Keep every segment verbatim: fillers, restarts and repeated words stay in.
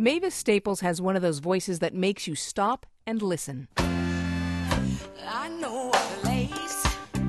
Mavis Staples has one of those voices that makes you stop and listen. I know a place.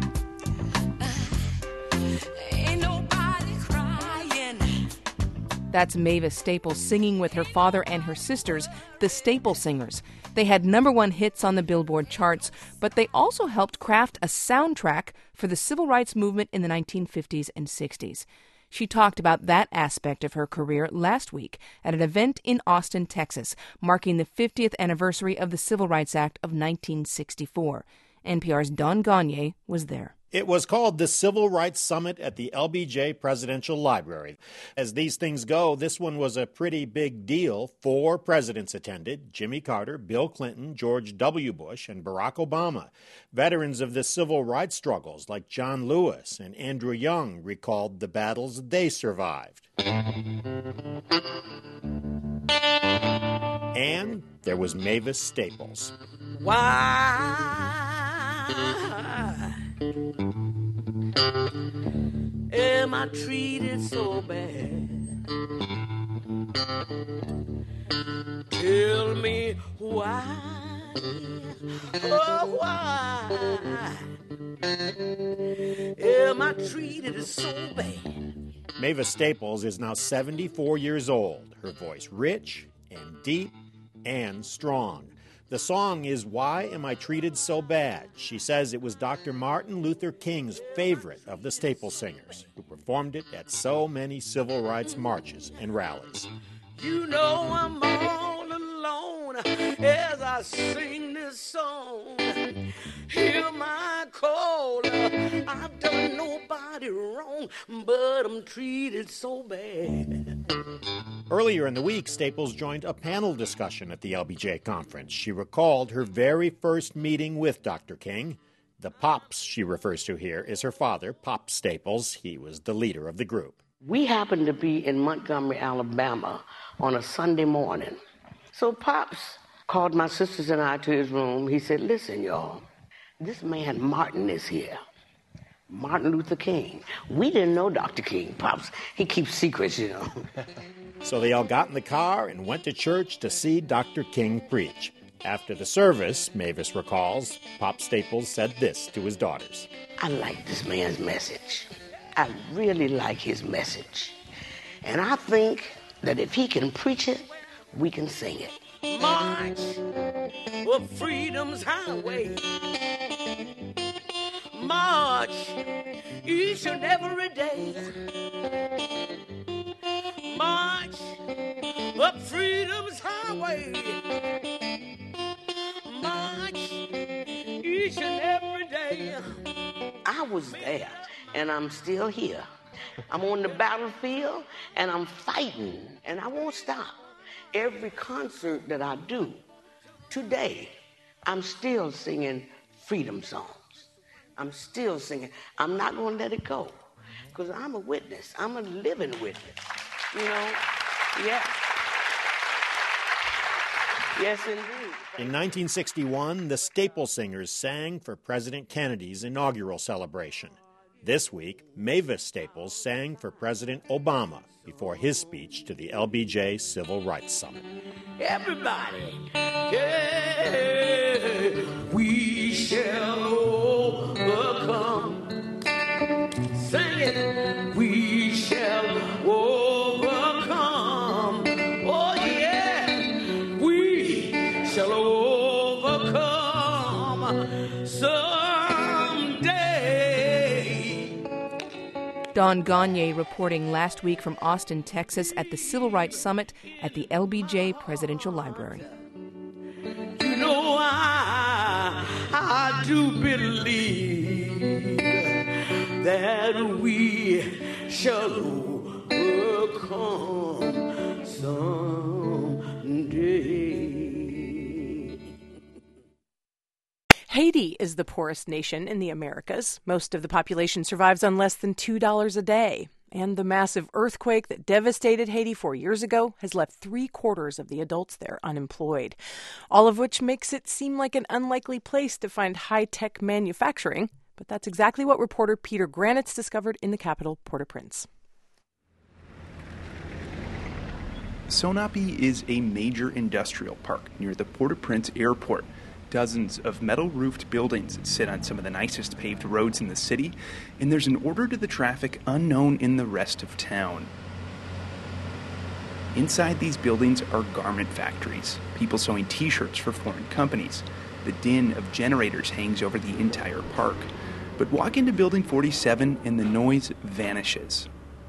Uh, ain't nobody crying. That's Mavis Staples singing with her father and her sisters, the Staple Singers. They had number one hits on the Billboard charts, but they also helped craft a soundtrack for the civil rights movement in the nineteen fifties and sixties. She talked about that aspect of her career last week at an event in Austin, Texas, marking the fiftieth anniversary of the Civil Rights Act of nineteen sixty-four. N P R's Don Gagné was there. It was called the Civil Rights Summit at the L B J Presidential Library. As these things go, this one was a pretty big deal. Four presidents attended: Jimmy Carter, Bill Clinton, George W. Bush, and Barack Obama. Veterans of the civil rights struggles like John Lewis and Andrew Young recalled the battles they survived. And there was Mavis Staples. Why am I treated so bad? Tell me why, oh why am I treated so bad? Mavis Staples is now seventy-four years old. Her voice rich and deep and strong. The song is Why Am I Treated So Bad? She says it was Doctor Martin Luther King's favorite of the Staple Singers, who performed it at so many civil rights marches and rallies. You know I'm all alone as I sing this song. Hear my call. I've done nobody wrong, but I'm treated so bad. Earlier in the week, Staples joined a panel discussion at the L B J conference. She recalled her very first meeting with Doctor King. The Pops she refers to here is her father, Pop Staples. He was the leader of the group. We happened to be in Montgomery, Alabama on a Sunday morning. So Pops called my sisters and I to his room. He said, listen, y'all, this man Martin is here. Martin Luther King. We didn't know Doctor King, Pops. He keeps secrets, you know. So they all got in the car and went to church to see Doctor King preach. After the service, Mavis recalls, Pop Staples said this to his daughters. I like this man's message. I really like his message. And I think that if he can preach it, we can sing it. March up freedom's highway. March each and every day. March up freedom's highway. March each and every day. I was there, and I'm still here. I'm on the battlefield, and I'm fighting, and I won't stop. Every concert that I do today, I'm still singing freedom songs. I'm still singing. I'm not going to let it go, because I'm a witness. I'm a living witness. You know? Yeah. Yes, indeed. In nineteen sixty-one, the Staple Singers sang for President Kennedy's inaugural celebration. This week, Mavis Staples sang for President Obama before his speech to the L B J Civil Rights Summit. Everybody, yeah, we shall overcome. Sing it. We shall overcome. Oh, yeah. We shall overcome someday. Don Gagné reporting last week from Austin, Texas at the Civil Rights Summit at the L B J Presidential Library. You know, I, I do believe that we shall overcome someday. Haiti is the poorest nation in the Americas. Most of the population survives on less than two dollars a day. And the massive earthquake that devastated Haiti four years ago has left three quarters of the adults there unemployed. All of which makes it seem like an unlikely place to find high-tech manufacturing. But that's exactly what reporter Peter Granitz discovered in the capital, Port-au-Prince. Sonape is a major industrial park near the Port-au-Prince airport. Dozens of metal-roofed buildings sit on some of the nicest paved roads in the city, and there's an order to the traffic unknown in the rest of town. Inside these buildings are garment factories, people sewing t-shirts for foreign companies. The din of generators hangs over the entire park. But walk into Building forty-seven and the noise vanishes.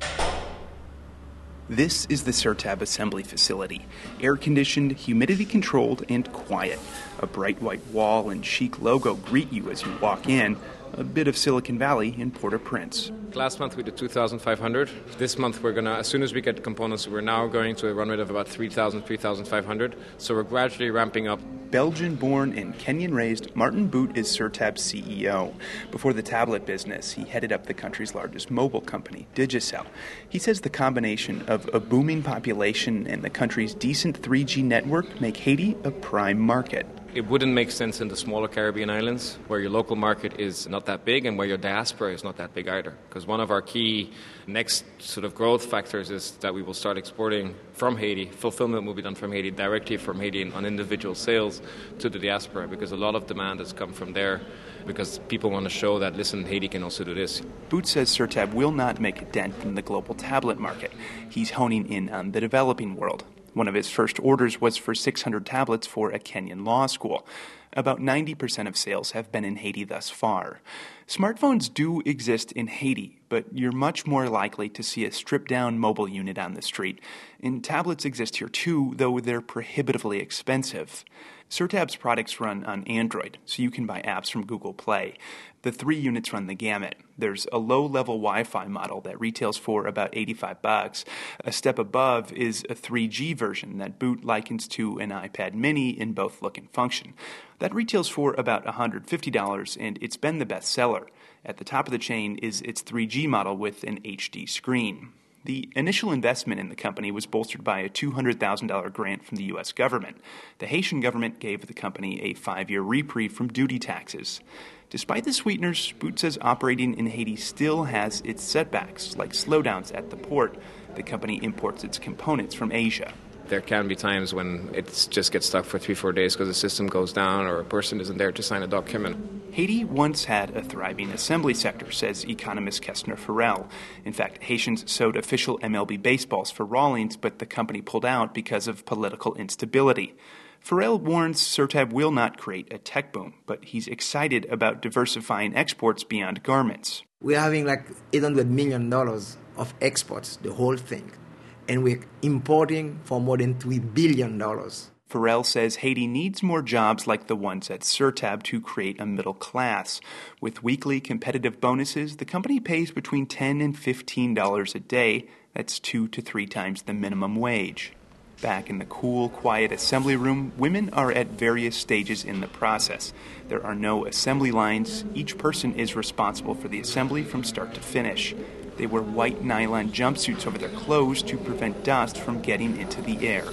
This is the CERTAB assembly facility, air-conditioned, humidity-controlled, and quiet. A bright white wall and chic logo greet you as you walk in, a bit of Silicon Valley in Port-au-Prince. Last month we did two thousand five hundred. This month we're going to, as soon as we get components, we're now going to a run rate of about three thousand, three thousand five hundred. So we're gradually ramping up. Belgian-born and Kenyan-raised, Martin Boot is CERTAB's C E O. Before the tablet business, he headed up the country's largest mobile company, Digicel. He says the combination of a booming population and the country's decent three G network make Haiti a prime market. It wouldn't make sense in the smaller Caribbean islands where your local market is not that big and where your diaspora is not that big either. Because one of our key next sort of growth factors is that we will start exporting from Haiti. Fulfillment will be done from Haiti, directly from Haiti on individual sales to the diaspora, because a lot of demand has come from there because people want to show that, listen, Haiti can also do this. Boot says CERTAB will not make a dent in the global tablet market. He's honing in on the developing world. One of his first orders was for six hundred tablets for a Kenyan law school. About ninety percent of sales have been in Haiti thus far. Smartphones do exist in Haiti, but you're much more likely to see a stripped-down mobile unit on the street. And tablets exist here too, though they're prohibitively expensive. CERTAB's products run on Android, so you can buy apps from Google Play. The three units run the gamut. There's a low-level Wi-Fi model that retails for about eighty-five bucks. A step above is a three G version that Boot likens to an iPad mini in both look and function. That retails for about one hundred fifty dollars, and it's been the best seller. At the top of the chain is its three G model with an H D screen. The initial investment in the company was bolstered by a two hundred thousand dollars grant from the U S government. The Haitian government gave the company a five-year reprieve from duty taxes. Despite the sweeteners, Boot says operating in Haiti still has its setbacks, like slowdowns at the port. The company imports its components from Asia. There can be times when it just gets stuck for three, four days because the system goes down or a person isn't there to sign a document. Haiti once had a thriving assembly sector, says economist Kestner Farrell. In fact, Haitians sewed official M L B baseballs for Rawlings, but the company pulled out because of political instability. Farrell warns CERTAB will not create a tech boom, but he's excited about diversifying exports beyond garments. We're having like eight hundred million dollars of exports, the whole thing. And we're importing for more than three billion dollars. Farrell says Haiti needs more jobs like the ones at CERTAB to create a middle class. With weekly competitive bonuses, the company pays between ten dollars and fifteen dollars a day. That's two to three times the minimum wage. Back in the cool, quiet assembly room, women are at various stages in the process. There are no assembly lines. Each person is responsible for the assembly from start to finish. They wear white nylon jumpsuits over their clothes to prevent dust from getting into the air.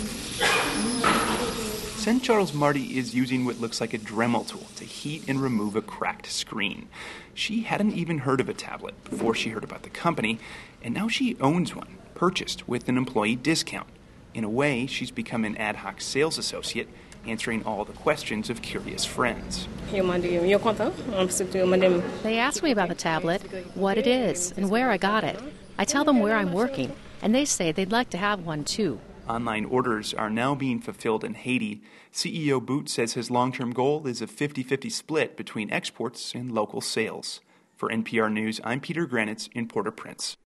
Saint Charles Marty is using what looks like a Dremel tool to heat and remove a cracked screen. She hadn't even heard of a tablet before she heard about the company, and now she owns one, purchased with an employee discount. In a way, she's become an ad hoc sales associate, answering all the questions of curious friends. They ask me about the tablet, what it is, and where I got it. I tell them where I'm working, and they say they'd like to have one too. Online orders are now being fulfilled in Haiti. C E O Boot says his long-term goal is a fifty-fifty split between exports and local sales. For N P R News, I'm Peter Granitz in Port-au-Prince.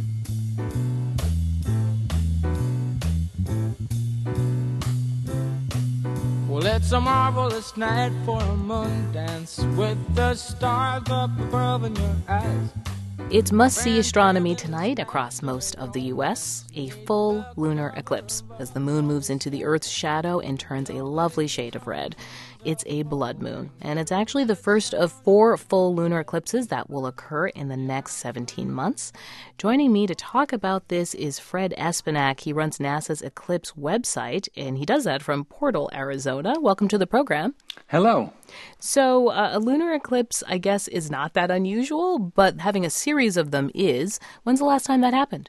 Well, it's a marvelous night for a moon dance with the stars up above in your eyes. It's must-see astronomy tonight across most of the U S, a full lunar eclipse as the moon moves into the Earth's shadow and turns a lovely shade of red. It's a blood moon, and it's actually the first of four full lunar eclipses that will occur in the next seventeen months. Joining me to talk about this is Fred Espenak. He runs NASA's Eclipse website, and he does that from Portal, Arizona. Welcome to the program. Hello. So uh, a lunar eclipse, I guess, is not that unusual, but having a series of them is. When's the last time that happened?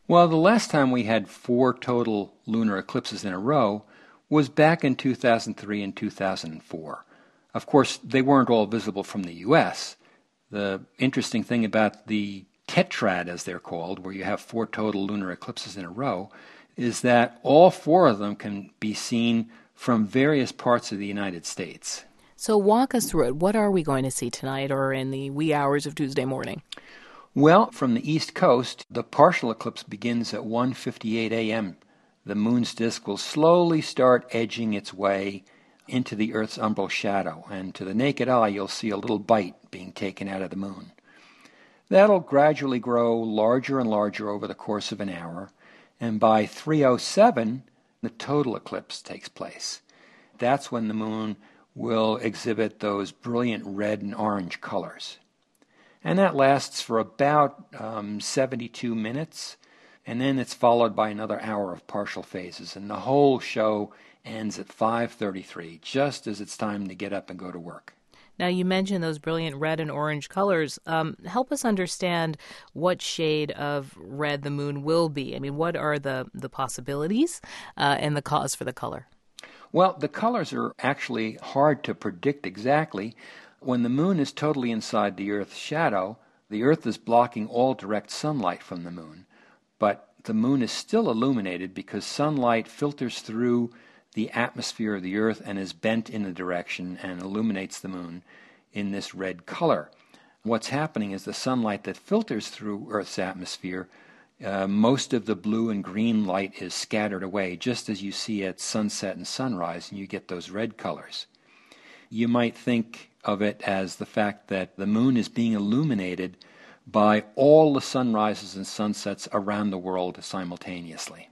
Well, the last time we had four total lunar eclipses in a row was back in two thousand three and two thousand four. Of course, they weren't all visible from the U S. The interesting thing about the tetrad, as they're called, where you have four total lunar eclipses in a row, is that all four of them can be seen from various parts of the United States. So walk us through it. What are we going to see tonight or in the wee hours of Tuesday morning? Well, from the East Coast, the partial eclipse begins at one fifty-eight a.m. The moon's disk will slowly start edging its way into the Earth's umbral shadow, and to the naked eye you'll see a little bite being taken out of the moon. That'll gradually grow larger and larger over the course of an hour, and by three oh seven, the total eclipse takes place. That's when the moon will exhibit those brilliant red and orange colors. And that lasts for about um, seventy-two minutes, and then it's followed by another hour of partial phases, and the whole show ends at five thirty-three, just as it's time to get up and go to work. Now, you mentioned those brilliant red and orange colors. Um, help us understand what shade of red the moon will be. I mean, what are the, the possibilities uh, and the cause for the color? Well, the colors are actually hard to predict exactly. When the moon is totally inside the Earth's shadow, the Earth is blocking all direct sunlight from the moon. But the moon is still illuminated because sunlight filters through the atmosphere of the Earth and is bent in a direction and illuminates the moon in this red color. What's happening is the sunlight that filters through Earth's atmosphere, uh, most of the blue and green light is scattered away, just as you see at sunset and sunrise, and you get those red colors. You might think of it as the fact that the moon is being illuminated by all the sunrises and sunsets around the world simultaneously.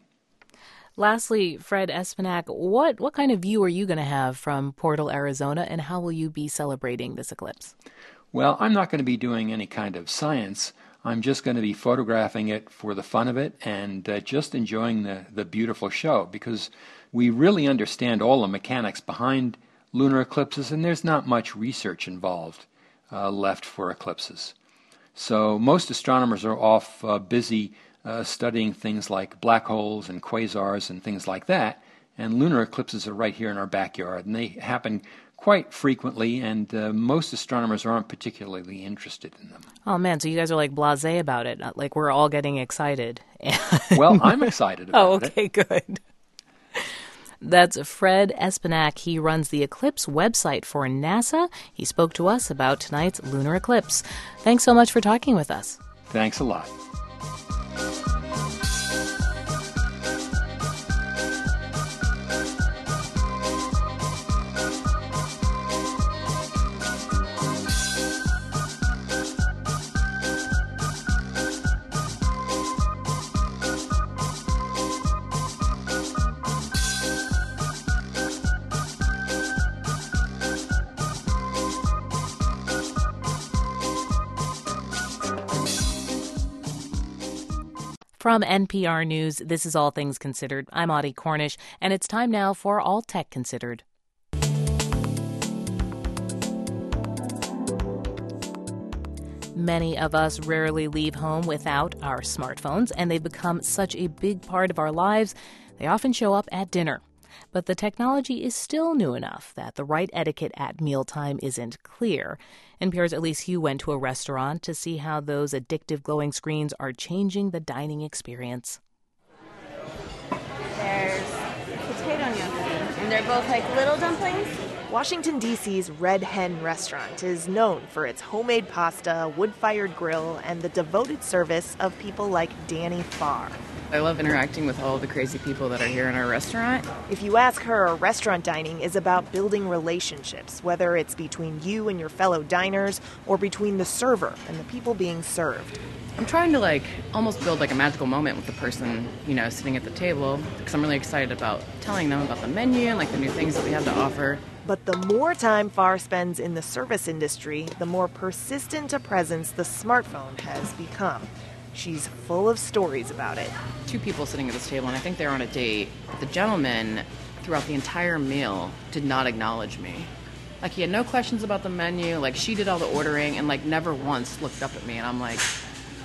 Lastly, Fred Espenak, what, what kind of view are you going to have from Portal, Arizona, and how will you be celebrating this eclipse? Well, I'm not going to be doing any kind of science. I'm just going to be photographing it for the fun of it and uh, just enjoying the, the beautiful show, because we really understand all the mechanics behind lunar eclipses, and there's not much research involved uh, left for eclipses. So most astronomers are off uh, busy uh, studying things like black holes and quasars and things like that, and lunar eclipses are right here in our backyard, and they happen quite frequently, and uh, most astronomers aren't particularly interested in them. Oh, man, so you guys are like blasé about it, like we're all getting excited. Well, I'm excited about oh, okay, it. good. That's Fred Espenak. He runs the Eclipse website for NASA. He spoke to us about tonight's lunar eclipse. Thanks so much for talking with us. Thanks a lot. From N P R News, this is All Things Considered. I'm Audie Cornish, and it's time now for All Tech Considered. Many of us rarely leave home without our smartphones, and they've become such a big part of our lives, they often show up at dinner. But the technology is still new enough that the right etiquette at mealtime isn't clear. N P R's Elise Hu went to a restaurant to see how those addictive glowing screens are changing the dining experience. There's potato gnocchi, and they're both like little dumplings. Washington, D C's Red Hen restaurant is known for its homemade pasta, wood-fired grill, and the devoted service of people like Danny Farr. I love interacting with all the crazy people that are here in our restaurant. If you ask her, restaurant dining is about building relationships, whether it's between you and your fellow diners or between the server and the people being served. I'm trying to like almost build like a magical moment with the person, you know, sitting at the table, because I'm really excited about telling them about the menu and like the new things that we have to offer. But the more time Farr spends in the service industry, the more persistent a presence the smartphone has become. She's full of stories about it. Two people sitting at this table, and I think they're on a date. The gentleman, throughout the entire meal, did not acknowledge me. Like, he had no questions about the menu. Like, she did all the ordering and, like, never once looked up at me. And I'm like,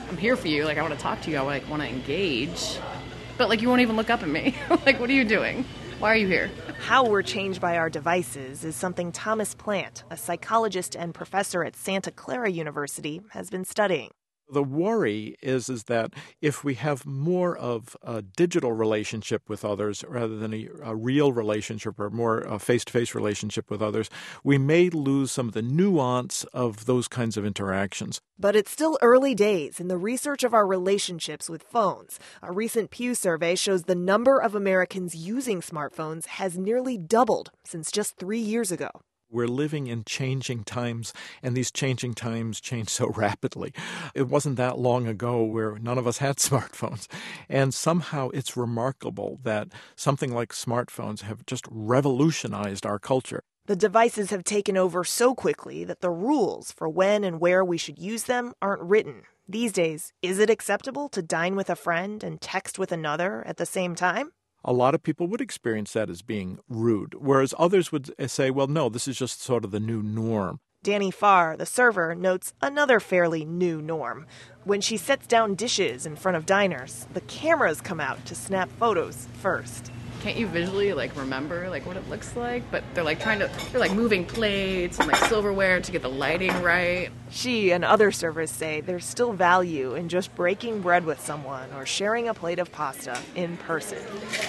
I'm here for you. Like, I want to talk to you. I like want to engage. But like, you won't even look up at me. Like, what are you doing? Why are you here? How we're changed by our devices is something Thomas Plant, a psychologist and professor at Santa Clara University, has been studying. The worry is, is that if we have more of a digital relationship with others rather than a, a real relationship or more a face-to-face relationship with others, we may lose some of the nuance of those kinds of interactions. But it's still early days in the research of our relationships with phones. A recent Pew survey shows the number of Americans using smartphones has nearly doubled since just three years ago. We're living in changing times, and these changing times change so rapidly. It wasn't that long ago where none of us had smartphones. And somehow it's remarkable that something like smartphones have just revolutionized our culture. The devices have taken over so quickly that the rules for when and where we should use them aren't written. These days, is it acceptable to dine with a friend and text with another at the same time? A lot of people would experience that as being rude, whereas others would say, well, no, this is just sort of the new norm. Danny Farr, the server, notes another fairly new norm. When she sets down dishes in front of diners, the cameras come out to snap photos first. Can't you visually like remember like what it looks like? But they're like trying to, they're like moving plates and like silverware to get the lighting right. She and other servers say there's still value in just breaking bread with someone or sharing a plate of pasta in person.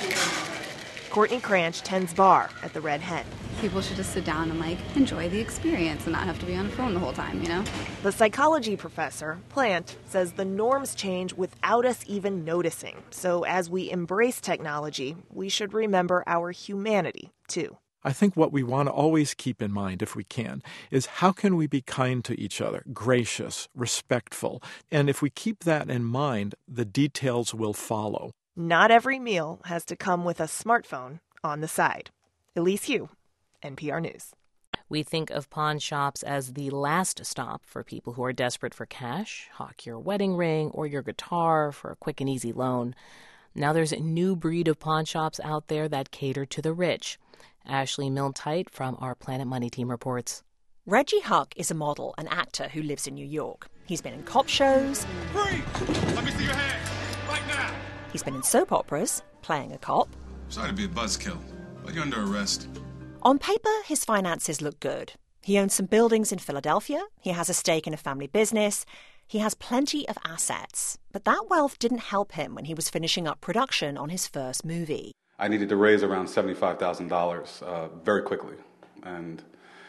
Courtney Cranch tends bar at the Red Hen. People should just sit down and like enjoy the experience and not have to be on a phone the whole time, you know? The psychology professor, Plant, says the norms change without us even noticing. So as we embrace technology, we should remember our humanity, too. I think what we want to always keep in mind, if we can, is how can we be kind to each other, gracious, respectful? And if we keep that in mind, the details will follow. Not every meal has to come with a smartphone on the side. Elise Hu, N P R News. We think of pawn shops as the last stop for people who are desperate for cash, hawk your wedding ring or your guitar for a quick and easy loan. Now there's a new breed of pawn shops out there that cater to the rich. Ashley Milne-Tite from our Planet Money team reports. Reggie Huck is a model and actor who lives in New York. He's been in cop shows. Freeze! Let me see your hands, right now! He's been in soap operas, playing a cop. Sorry to be a buzzkill, but you're under arrest. On paper, his finances look good. He owns some buildings in Philadelphia. He has a stake in a family business. He has plenty of assets. But that wealth didn't help him when he was finishing up production on his first movie. I needed to raise around seventy-five thousand dollars uh, very quickly. And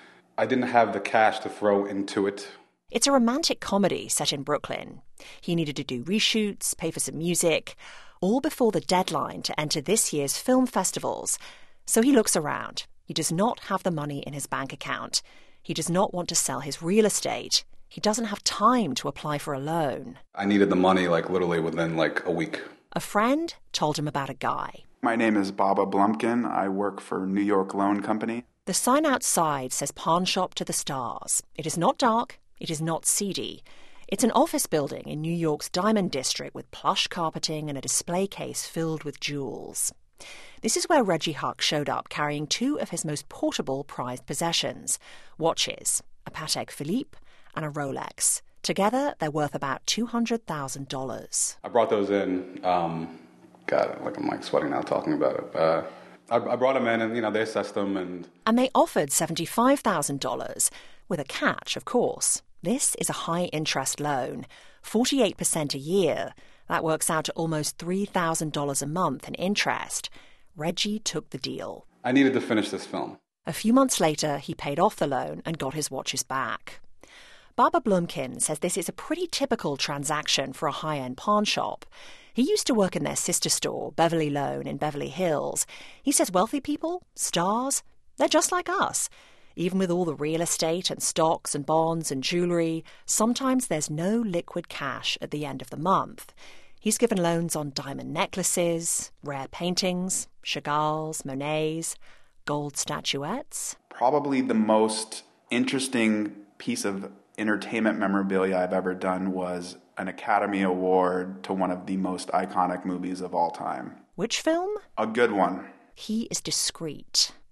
I didn't have the cash to throw into it. It's a romantic comedy set in Brooklyn. He needed to do reshoots, pay for some music, all before the deadline to enter this year's film festivals. So he looks around. He does not have the money in his bank account. He does not want to sell his real estate. He doesn't have time to apply for a loan. I needed the money like literally within like a week. A friend told him about a guy. My name is Baba Blumpkin. I work for New York Loan Company. The sign outside says Pawn Shop to the Stars. It is not dark. It is not seedy. It's an office building in New York's Diamond District with plush carpeting and a display case filled with jewels. This is where Reggie Huck showed up carrying two of his most portable prized possessions, watches, a Patek Philippe and a Rolex. Together, they're worth about two hundred thousand dollars. I brought those in. Um, God, like I'm like sweating now talking about it. Uh, I, I brought them in and, you know, they assessed them. And, and they offered seventy-five thousand dollars, with a catch, of course. This is a high-interest loan, forty-eight percent a year. That works out to almost three thousand dollars a month in interest. Reggie took the deal. I needed to finish this film. A few months later, he paid off the loan and got his watches back. Baba Blumpkin says this is a pretty typical transaction for a high-end pawn shop. He used to work in their sister store, Beverly Loan, in Beverly Hills. He says wealthy people, stars, they're just like us. Even with all the real estate and stocks and bonds and jewellery, sometimes there's no liquid cash at the end of the month. He's given loans on diamond necklaces, rare paintings, Chagall's, Monet's, gold statuettes. Probably the most interesting piece of entertainment memorabilia I've ever done was an Academy Award to one of the most iconic movies of all time. Which film? A good one. He is discreet.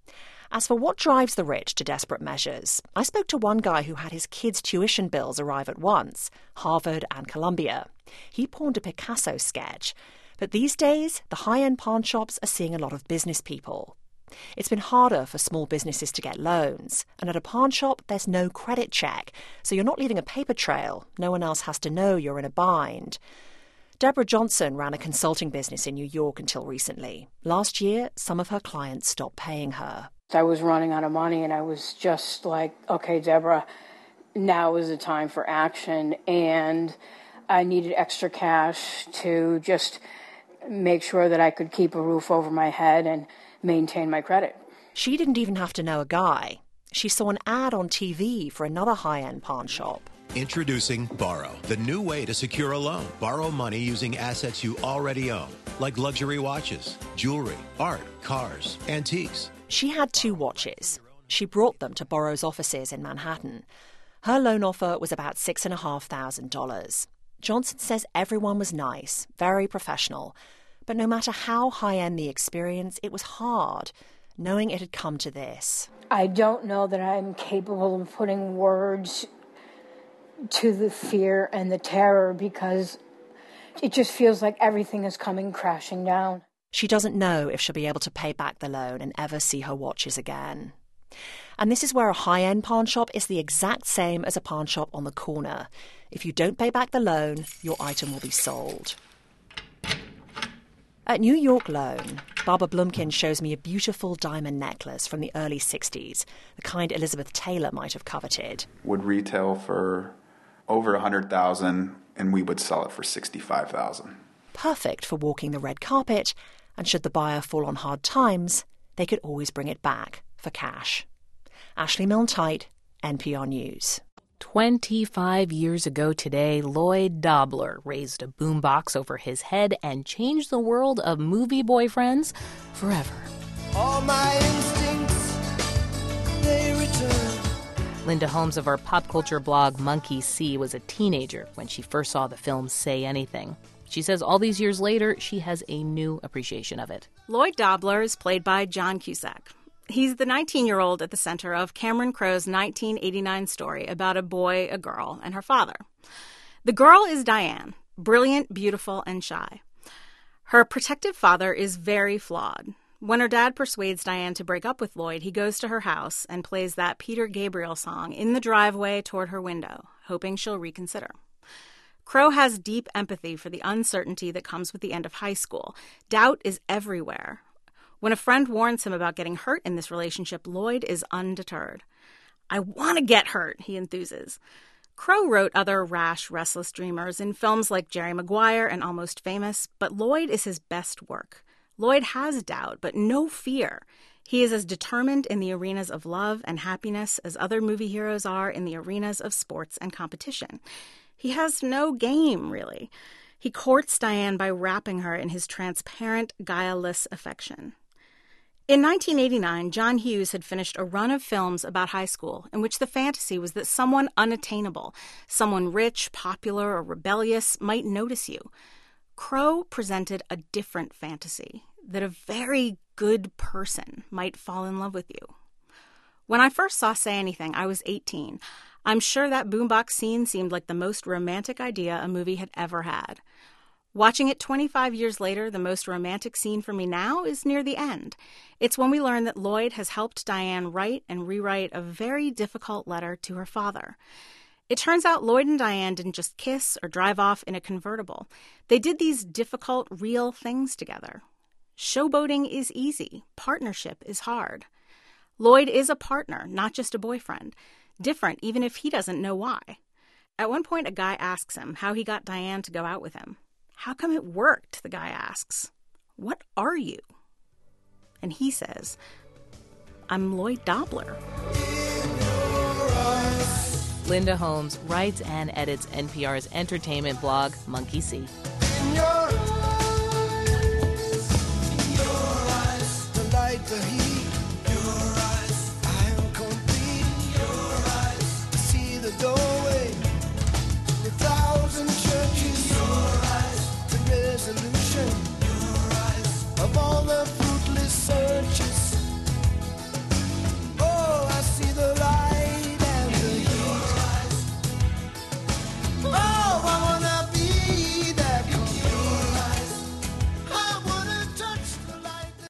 As for what drives the rich to desperate measures, I spoke to one guy who had his kids' tuition bills arrive at once, Harvard and Columbia. He pawned a Picasso sketch. But these days, the high-end pawn shops are seeing a lot of business people. It's been harder for small businesses to get loans, and at a pawn shop, there's no credit check, so you're not leaving a paper trail. No one else has to know you're in a bind. Deborah Johnson ran a consulting business in New York until recently. Last year, some of her clients stopped paying her. I was running out of money, and I was just like, okay, Deborah, now is the time for action, and I needed extra cash to just make sure that I could keep a roof over my head and maintain my credit. She didn't even have to know a guy. She saw an ad on T V for another high-end pawn shop. Introducing Borrow, the new way to secure a loan. Borrow money using assets you already own, like luxury watches, jewelry, art, cars, antiques. She had two watches. She brought them to Borrow's offices in Manhattan. Her loan offer was about six thousand five hundred dollars. Johnson says everyone was nice, very professional. But no matter how high-end the experience, it was hard, knowing it had come to this. I don't know that I'm capable of putting words to the fear and the terror, because it just feels like everything is coming crashing down. She doesn't know if she'll be able to pay back the loan and ever see her watches again. And this is where a high-end pawn shop is the exact same as a pawn shop on the corner. If you don't pay back the loan, your item will be sold. At New York Loan, Barbara Blumkin shows me a beautiful diamond necklace from the early sixties, the kind Elizabeth Taylor might have coveted. Would retail for over one hundred thousand dollars, and we would sell it for sixty-five thousand dollars. Perfect for walking the red carpet, and should the buyer fall on hard times, they could always bring it back for cash. Ashley Milne-Tyte, N P R News. twenty-five years ago today, Lloyd Dobler raised a boombox over his head and changed the world of movie boyfriends forever. All my instincts, they return. Linda Holmes of our pop culture blog Monkey See was a teenager when she first saw the film Say Anything. She says all these years later, she has a new appreciation of it. Lloyd Dobler is played by John Cusack. He's the nineteen-year-old at the center of Cameron Crowe's nineteen eighty-nine story about a boy, a girl, and her father. The girl is Diane, brilliant, beautiful, and shy. Her protective father is very flawed. When her dad persuades Diane to break up with Lloyd, he goes to her house and plays that Peter Gabriel song in the driveway toward her window, hoping she'll reconsider. Crowe has deep empathy for the uncertainty that comes with the end of high school. Doubt is everywhere. When a friend warns him about getting hurt in this relationship, Lloyd is undeterred. I want to get hurt, he enthuses. Crowe wrote other rash, restless dreamers in films like Jerry Maguire and Almost Famous, but Lloyd is his best work. Lloyd has doubt, but no fear. He is as determined in the arenas of love and happiness as other movie heroes are in the arenas of sports and competition. He has no game, really. He courts Diane by wrapping her in his transparent, guileless affection. In nineteen eighty-nine, John Hughes had finished a run of films about high school in which the fantasy was that someone unattainable, someone rich, popular, or rebellious might notice you. Crowe presented a different fantasy, that a very good person might fall in love with you. When I first saw Say Anything, I was eighteen. I'm sure that boombox scene seemed like the most romantic idea a movie had ever had. Watching it twenty-five years later, the most romantic scene for me now is near the end. It's when we learn that Lloyd has helped Diane write and rewrite a very difficult letter to her father. It turns out Lloyd and Diane didn't just kiss or drive off in a convertible. They did these difficult, real things together. Showboating is easy. Partnership is hard. Lloyd is a partner, not just a boyfriend. Different, even if he doesn't know why. At one point, a guy asks him how he got Diane to go out with him. How come it worked, the guy asks. What are you? And he says, I'm Lloyd Dobler. Linda Holmes writes and edits N P R's entertainment blog, Monkey See. In your